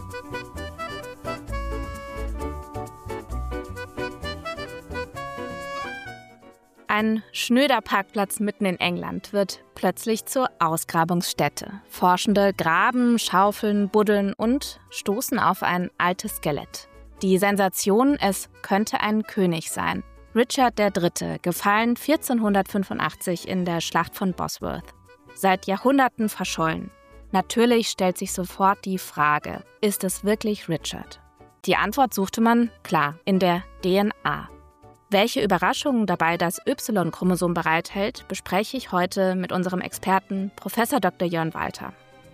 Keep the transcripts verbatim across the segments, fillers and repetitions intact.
Ein schnöder Parkplatz mitten in England wird plötzlich zur Ausgrabungsstätte. Forschende graben, schaufeln, buddeln und stoßen auf ein altes Skelett. Die Sensation, es könnte ein König sein. Richard der Dritte, gefallen vierzehnhundertfünfundachtzig in der Schlacht von Bosworth. Seit Jahrhunderten verschollen. Natürlich stellt sich sofort die Frage, ist es wirklich Richard? Die Antwort suchte man, klar, in der D N A. Welche Überraschungen dabei das Y-Chromosom bereithält, bespreche ich heute mit unserem Experten Professor Doktor Jörn Walter.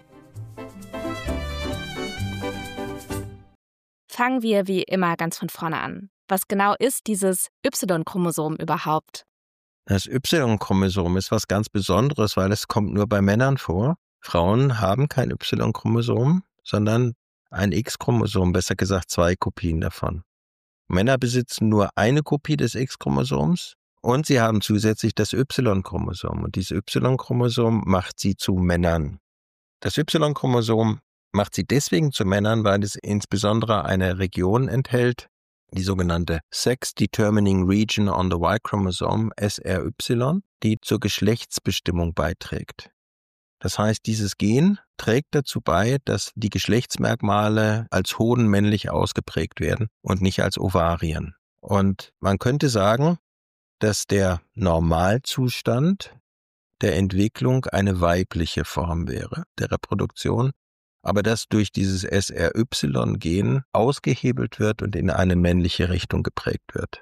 Fangen wir wie immer ganz von vorne an. Was genau ist dieses Y-Chromosom überhaupt? Das Y-Chromosom ist was ganz Besonderes, weil es kommt nur bei Männern vor. Frauen haben kein Y-Chromosom, sondern ein X-Chromosom, besser gesagt zwei Kopien davon. Männer besitzen nur eine Kopie des X-Chromosoms und sie haben zusätzlich das Y-Chromosom. Und dieses Y-Chromosom macht sie zu Männern. Das Y-Chromosom macht sie deswegen zu Männern, weil es insbesondere eine Region enthält, die sogenannte Sex Determining Region on the Y-Chromosome, S R Y, die zur Geschlechtsbestimmung beiträgt. Das heißt, dieses Gen trägt dazu bei, dass die Geschlechtsmerkmale als Hoden männlich ausgeprägt werden und nicht als Ovarien. Und man könnte sagen, dass der Normalzustand der Entwicklung eine weibliche Form wäre, der Reproduktion, aber das durch dieses S R Y-Gen ausgehebelt wird und in eine männliche Richtung geprägt wird.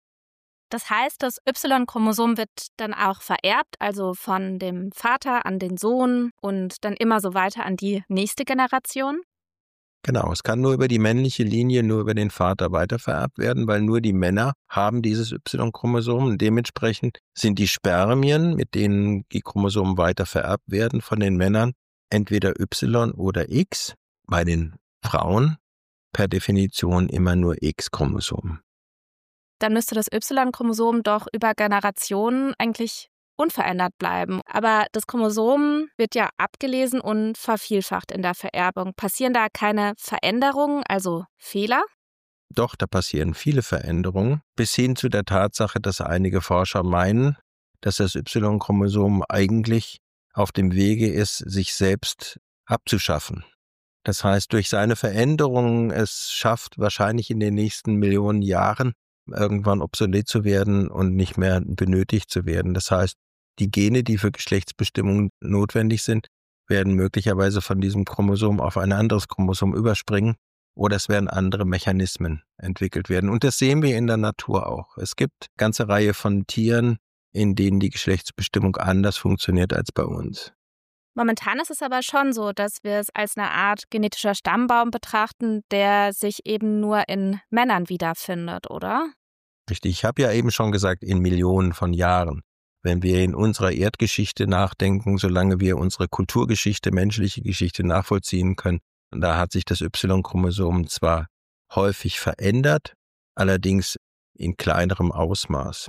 Das heißt, das Y-Chromosom wird dann auch vererbt, also von dem Vater an den Sohn und dann immer so weiter an die nächste Generation? Genau, es kann nur über die männliche Linie, nur über den Vater weitervererbt werden, weil nur die Männer haben dieses Y-Chromosom und dementsprechend sind die Spermien, mit denen die Chromosomen weiter vererbt werden, von den Männern entweder Y oder X, bei den Frauen per Definition immer nur X-Chromosom. Dann müsste das Y-Chromosom doch über Generationen eigentlich unverändert bleiben. Aber das Chromosom wird ja abgelesen und vervielfacht in der Vererbung. Passieren da keine Veränderungen, also Fehler? Doch, da passieren viele Veränderungen, bis hin zu der Tatsache, dass einige Forscher meinen, dass das Y-Chromosom eigentlich auf dem Wege ist, sich selbst abzuschaffen. Das heißt, durch seine Veränderungen es schafft, wahrscheinlich in den nächsten Millionen Jahren irgendwann obsolet zu werden und nicht mehr benötigt zu werden. Das heißt, die Gene, die für Geschlechtsbestimmung notwendig sind, werden möglicherweise von diesem Chromosom auf ein anderes Chromosom überspringen oder es werden andere Mechanismen entwickelt werden. Und das sehen wir in der Natur auch. Es gibt eine ganze Reihe von Tieren, in denen die Geschlechtsbestimmung anders funktioniert als bei uns. Momentan ist es aber schon so, dass wir es als eine Art genetischer Stammbaum betrachten, der sich eben nur in Männern wiederfindet, oder? Richtig, ich habe ja eben schon gesagt, in Millionen von Jahren. Wenn wir in unserer Erdgeschichte nachdenken, solange wir unsere Kulturgeschichte, menschliche Geschichte nachvollziehen können, da hat sich das Y-Chromosom zwar häufig verändert, allerdings in kleinerem Ausmaß.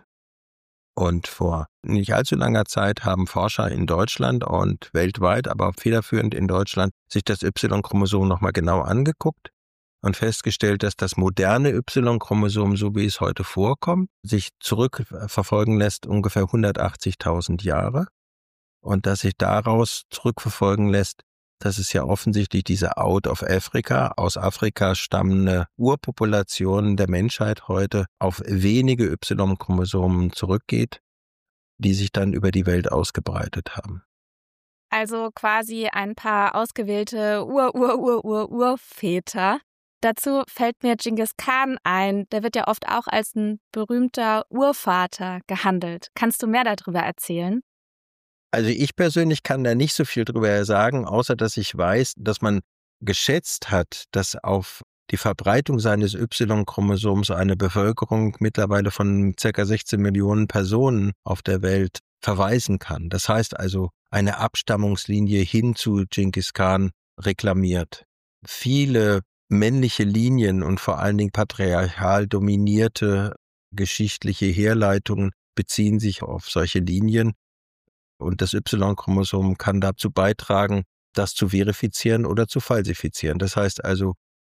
Und vor nicht allzu langer Zeit haben Forscher in Deutschland und weltweit, aber auch federführend in Deutschland, sich das Y-Chromosom nochmal genau angeguckt und festgestellt, dass das moderne Y-Chromosom, so wie es heute vorkommt, sich zurückverfolgen lässt ungefähr hundertachtzigtausend Jahre und dass sich daraus zurückverfolgen lässt, dass es ja offensichtlich diese Out of Africa, aus Afrika stammende Urpopulation der Menschheit heute auf wenige Y-Chromosomen zurückgeht, die sich dann über die Welt ausgebreitet haben. Also quasi ein paar ausgewählte Ur-Ur-Ur-Ur-Urväter. Dazu fällt mir Genghis Khan ein, der wird ja oft auch als ein berühmter Urvater gehandelt. Kannst du mehr darüber erzählen? Also ich persönlich kann da nicht so viel drüber sagen, außer dass ich weiß, dass man geschätzt hat, dass auf die Verbreitung seines Y-Chromosoms eine Bevölkerung mittlerweile von ca. sechzehn Millionen Personen auf der Welt verweisen kann. Das heißt also, eine Abstammungslinie hin zu Genghis Khan reklamiert. Viele männliche Linien und vor allen Dingen patriarchal dominierte geschichtliche Herleitungen beziehen sich auf solche Linien. Und das Y-Chromosom kann dazu beitragen, das zu verifizieren oder zu falsifizieren. Das heißt also,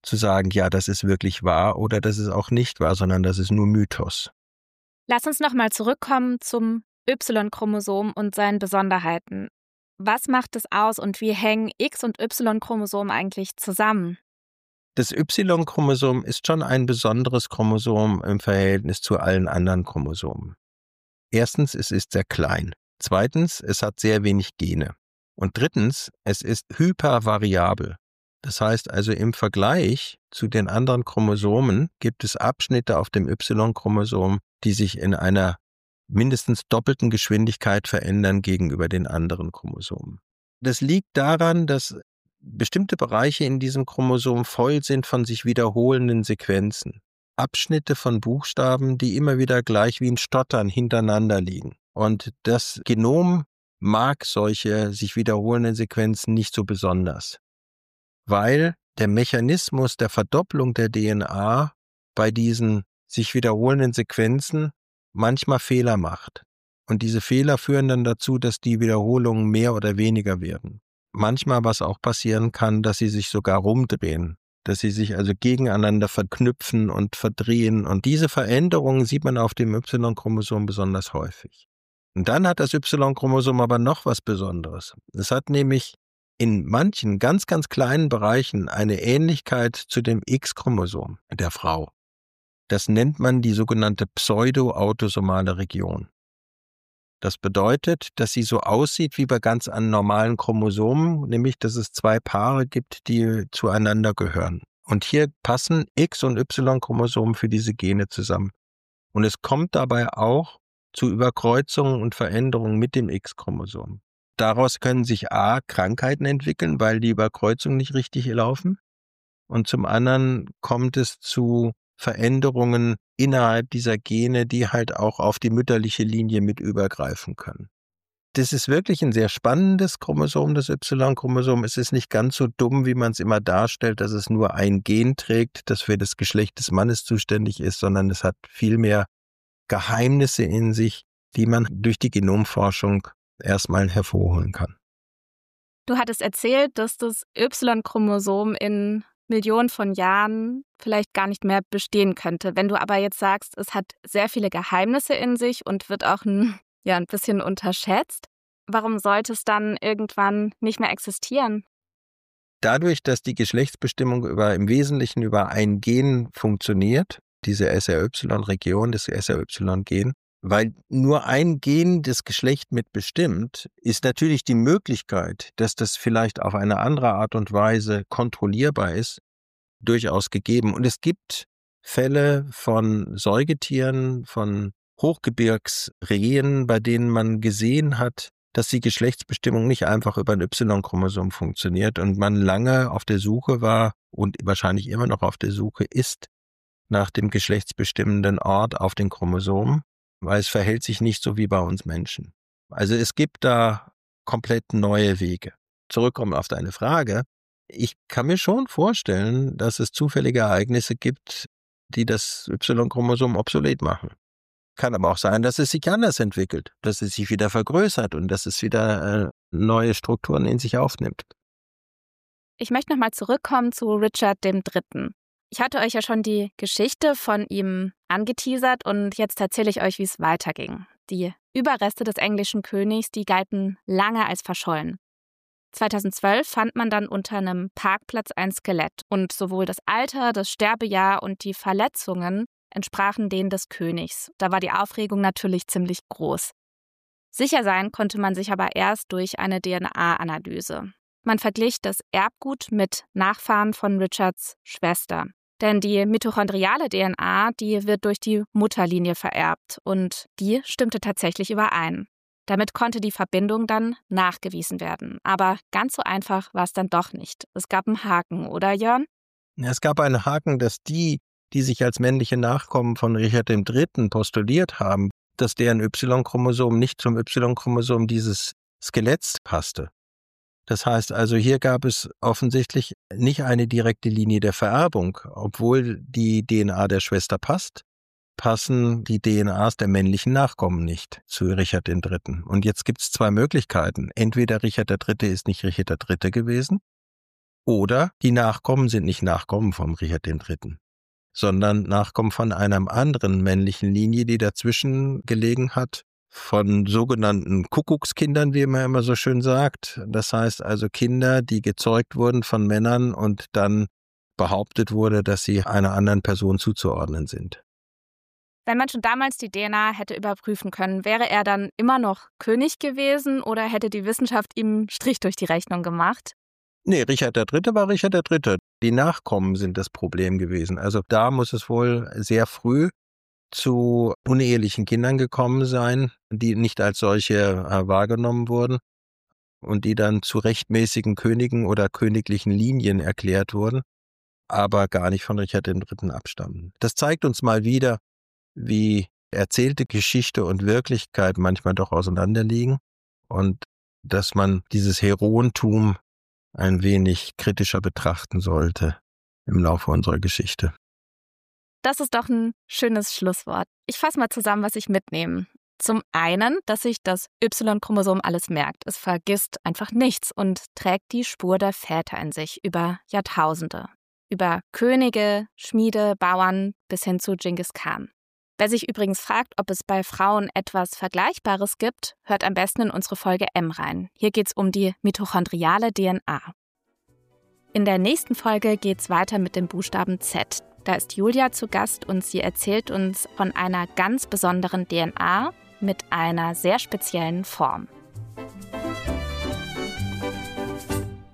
zu sagen, ja, das ist wirklich wahr oder das ist auch nicht wahr, sondern das ist nur Mythos. Lass uns nochmal zurückkommen zum Y-Chromosom und seinen Besonderheiten. Was macht es aus und wie hängen X- und Y-Chromosom eigentlich zusammen? Das Y-Chromosom ist schon ein besonderes Chromosom im Verhältnis zu allen anderen Chromosomen. Erstens, es ist sehr klein. Zweitens, es hat sehr wenig Gene. Und drittens, es ist hypervariabel. Das heißt also, im Vergleich zu den anderen Chromosomen gibt es Abschnitte auf dem Y-Chromosom, die sich in einer mindestens doppelten Geschwindigkeit verändern gegenüber den anderen Chromosomen. Das liegt daran, dass bestimmte Bereiche in diesem Chromosom voll sind von sich wiederholenden Sequenzen. Abschnitte von Buchstaben, die immer wieder gleich wie ein Stottern hintereinander liegen. Und das Genom mag solche sich wiederholenden Sequenzen nicht so besonders, weil der Mechanismus der Verdopplung der D N A bei diesen sich wiederholenden Sequenzen manchmal Fehler macht. Und diese Fehler führen dann dazu, dass die Wiederholungen mehr oder weniger werden. Manchmal, was auch passieren kann, dass sie sich sogar rumdrehen, dass sie sich also gegeneinander verknüpfen und verdrehen. Und diese Veränderungen sieht man auf dem Y-Chromosom besonders häufig. Und dann hat das Y-Chromosom aber noch was Besonderes. Es hat nämlich in manchen ganz, ganz kleinen Bereichen eine Ähnlichkeit zu dem X-Chromosom der Frau. Das nennt man die sogenannte pseudo-autosomale Region. Das bedeutet, dass sie so aussieht wie bei ganz normalen Chromosomen, nämlich dass es zwei Paare gibt, die zueinander gehören. Und hier passen X- und Y-Chromosomen für diese Gene zusammen. Und es kommt dabei auch zu Überkreuzungen und Veränderungen mit dem X-Chromosom. Daraus können sich a. Krankheiten entwickeln, weil die Überkreuzungen nicht richtig laufen. Und zum anderen kommt es zu Veränderungen innerhalb dieser Gene, die halt auch auf die mütterliche Linie mit übergreifen können. Das ist wirklich ein sehr spannendes Chromosom, das Y-Chromosom. Es ist nicht ganz so dumm, wie man es immer darstellt, dass es nur ein Gen trägt, das für das Geschlecht des Mannes zuständig ist, sondern es hat viel mehr Geheimnisse in sich, die man durch die Genomforschung erstmal hervorholen kann. Du hattest erzählt, dass das Y-Chromosom in Millionen von Jahren vielleicht gar nicht mehr bestehen könnte. Wenn du aber jetzt sagst, es hat sehr viele Geheimnisse in sich und wird auch ein, ja, ein bisschen unterschätzt, warum sollte es dann irgendwann nicht mehr existieren? Dadurch, dass die Geschlechtsbestimmung über, im Wesentlichen über ein Gen funktioniert, diese S R Y-Region, das S R Y-Gen, weil nur ein Gen das Geschlecht mitbestimmt, ist natürlich die Möglichkeit, dass das vielleicht auf eine andere Art und Weise kontrollierbar ist, durchaus gegeben. Und es gibt Fälle von Säugetieren, von Hochgebirgsrehen, bei denen man gesehen hat, dass die Geschlechtsbestimmung nicht einfach über ein Y-Chromosom funktioniert und man lange auf der Suche war und wahrscheinlich immer noch auf der Suche ist nach dem geschlechtsbestimmenden Ort auf den Chromosomen, weil es verhält sich nicht so wie bei uns Menschen. Also es gibt da komplett neue Wege. Zurückkommen auf deine Frage. Ich kann mir schon vorstellen, dass es zufällige Ereignisse gibt, die das Y-Chromosom obsolet machen. Kann aber auch sein, dass es sich anders entwickelt, dass es sich wieder vergrößert und dass es wieder äh, neue Strukturen in sich aufnimmt. Ich möchte nochmal zurückkommen zu Richard dem Dritten. Ich hatte euch ja schon die Geschichte von ihm angeteasert und jetzt erzähle ich euch, wie es weiterging. Die Überreste des englischen Königs, die galten lange als verschollen. zweitausendzwölf fand man dann unter einem Parkplatz ein Skelett und sowohl das Alter, das Sterbejahr und die Verletzungen entsprachen denen des Königs. Da war die Aufregung natürlich ziemlich groß. Sicher sein konnte man sich aber erst durch eine D N A-Analyse. Man verglich das Erbgut mit Nachfahren von Richards Schwester. Denn die mitochondriale D N A, die wird durch die Mutterlinie vererbt und die stimmte tatsächlich überein. Damit konnte die Verbindung dann nachgewiesen werden. Aber ganz so einfach war es dann doch nicht. Es gab einen Haken, oder Jörn? Es gab einen Haken, dass die, die sich als männliche Nachkommen von Richard dem Dritten postuliert haben, dass deren Y-Chromosom nicht zum Y-Chromosom dieses Skeletts passte. Das heißt also, hier gab es offensichtlich nicht eine direkte Linie der Vererbung. Obwohl die D N A der Schwester passt, passen die D N As der männlichen Nachkommen nicht zu Richard dem Dritten. Und jetzt gibt es zwei Möglichkeiten. Entweder Richard der Dritte ist nicht Richard der Dritte gewesen, Oder die Nachkommen sind nicht Nachkommen vom Richard der Dritte, sondern Nachkommen von einer anderen männlichen Linie, die dazwischen gelegen hat, von sogenannten Kuckuckskindern, wie man immer so schön sagt. Das heißt also Kinder, die gezeugt wurden von Männern und dann behauptet wurde, dass sie einer anderen Person zuzuordnen sind. Wenn man schon damals die D N A hätte überprüfen können, wäre er dann immer noch König gewesen oder hätte die Wissenschaft ihm einen Strich durch die Rechnung gemacht? Nee, Richard der Dritte war Richard der Dritte. Die Nachkommen sind das Problem gewesen. Also da muss es wohl sehr früh zu unehelichen Kindern gekommen sein, die nicht als solche äh, wahrgenommen wurden und die dann zu rechtmäßigen Königen oder königlichen Linien erklärt wurden, aber gar nicht von Richard der Dritte abstammen. Das zeigt uns mal wieder, wie erzählte Geschichte und Wirklichkeit manchmal doch auseinanderliegen und dass man dieses Heroentum ein wenig kritischer betrachten sollte im Laufe unserer Geschichte. Das ist doch ein schönes Schlusswort. Ich fasse mal zusammen, was ich mitnehme. Zum einen, dass sich das Y-Chromosom alles merkt. Es vergisst einfach nichts und trägt die Spur der Väter in sich über Jahrtausende. Über Könige, Schmiede, Bauern bis hin zu Genghis Khan. Wer sich übrigens fragt, ob es bei Frauen etwas Vergleichbares gibt, hört am besten in unsere Folge M rein. Hier geht es um die mitochondriale D N A. In der nächsten Folge geht es weiter mit dem Buchstaben Z. Da ist Julia zu Gast und sie erzählt uns von einer ganz besonderen D N A mit einer sehr speziellen Form.